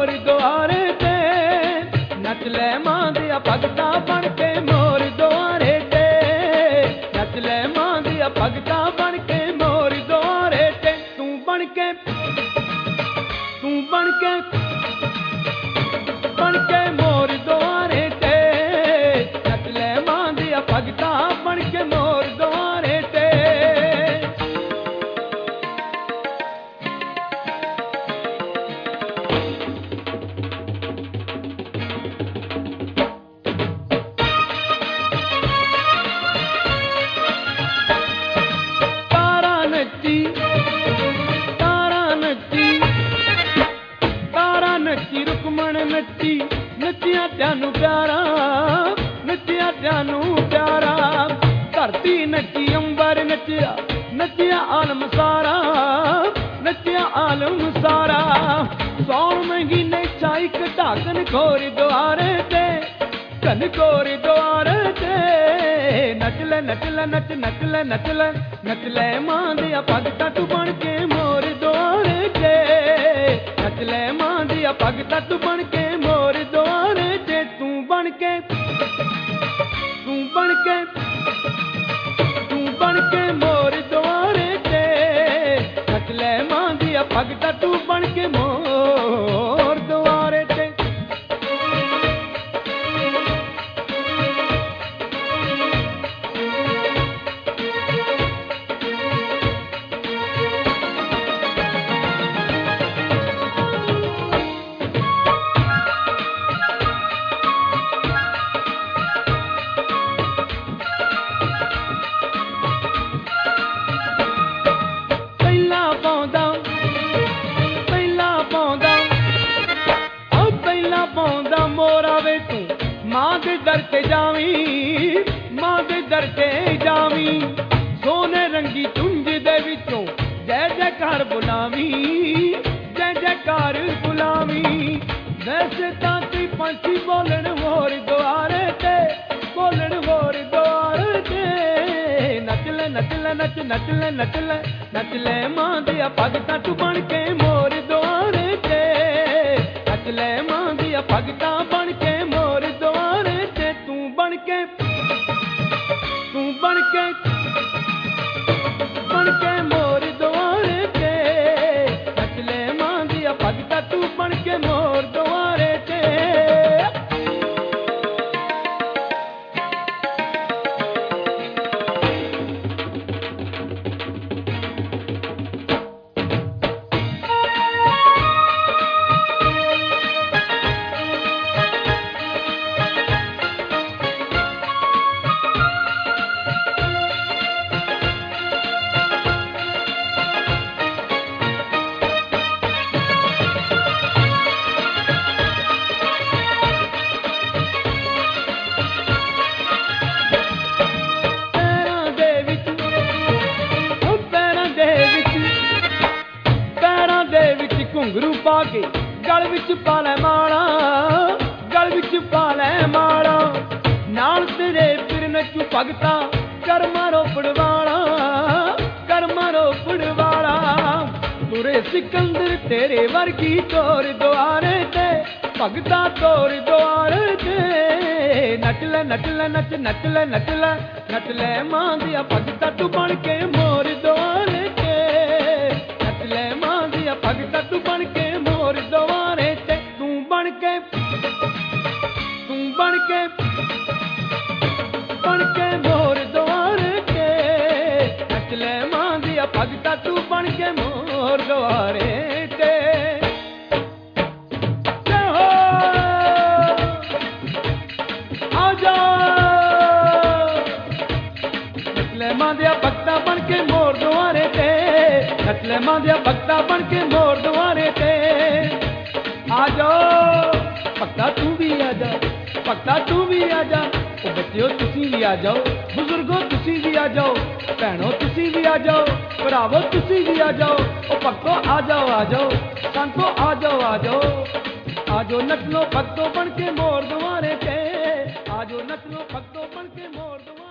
मोर द्वारे ते नच ले मां दिया भगता बन के मोर द्वारे ते नच ले मां दिया भगता बन के मोर द्वारे ते तू बन के मोर द्वारे ते नच ले मां दिया भगता बन के मोर द्वारे ते रुकमण नची नचिया त्यानू प्यारा नचिया त्यानू प्यारा धरती नची अंबर नचिया नचिया आलम सारा नचिया आलम सारा सौन महीने चाई कटा कनकोर द्वारे ते कनकोर द्वारे ते नच ले नच ले नच नच ले नच ले नच ले मां दिया भगता तू बन के मोर द्वारे ते नच ले मां दिया भगता तू बन के मोर द्वारे ते तू बन के मोर द्वारे ते नच ले मां दिया भगता तू बन के मोर द्वारे ते मां दे दर ते जावी मां दे दर ते जावी सोने रंगी चुंझ दे विचों जय जयकार बुलावी जय जयकार बुलावी वैसे तां कोई पंछी बोलन मोर द्वारे ते बोलन मोर द्वारे ते नच ले नच ले नच नच ले नच ले नच ले मां दिया भगता तू बन के मोर द्वारे ते नच ले मां दिया भगता बन के मोर द्वारे ते तू बन के मोर द्वारे ते नच ले मां दिया भगता तू बन के मोर द्वारे ते घुंघरू पा के गल विच पा लै माला गल विच पा लै माला नाल तेरे फिर नचू भगता कर्मा रोपड़ वाला तुरे सिकंदर तेरे वर्गी तोर द्वारे ते भगता तोर द्वारे ते नच ले नच ले नच नच ले नच ले नच ले मां दिया भगता तू बन के मोर द्वारे ते नच ले मां दिया भगता तू बन के मोर द्वारे ते तू बन के मोर द्वारे ते नच ले मां दिया भगता तू बन के मोर द्वारे ते मां दिया भगता बन के मोर द्वारे ते नच ले मां दिया भगता बन के मोर द्वारे ते आ जाओ भगता तू भी आ जा भगता तू भी आ जा ओ बच्चियों तुसी भी आ जाओ बुजुर्गों तुसी भी आ जाओ भैनों तुसी भी आ जाओ भरावो तुसी भी आ जाओ ओ भक्तों आ जाओ संतों आ जाओ नच लो भक्तों बन के मोर द्वारे ते आ जाओ नच लो भक्तों बन के मोर द्वारे